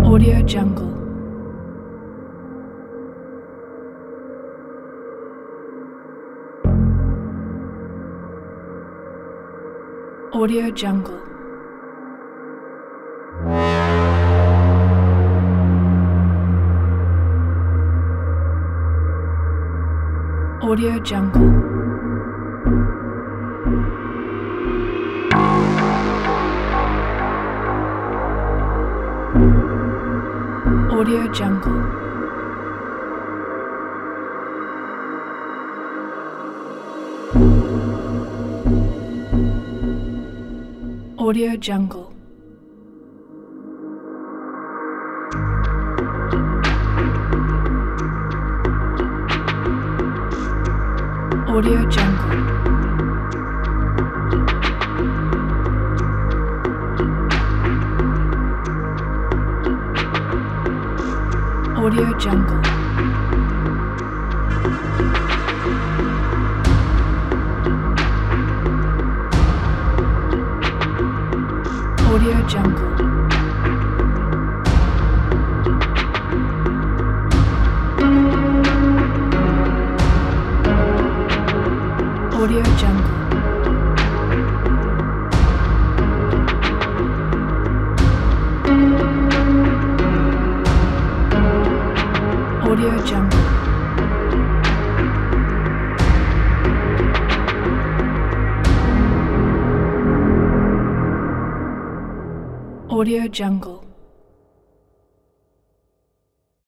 Audio Jungle. Audio Jungle. Audio Jungle. Audio Jungle. Audio Jungle. Audio Jungle. Audio Jungle. Audio Jungle. Audio Jungle. Audio Jungle. Audio Jungle.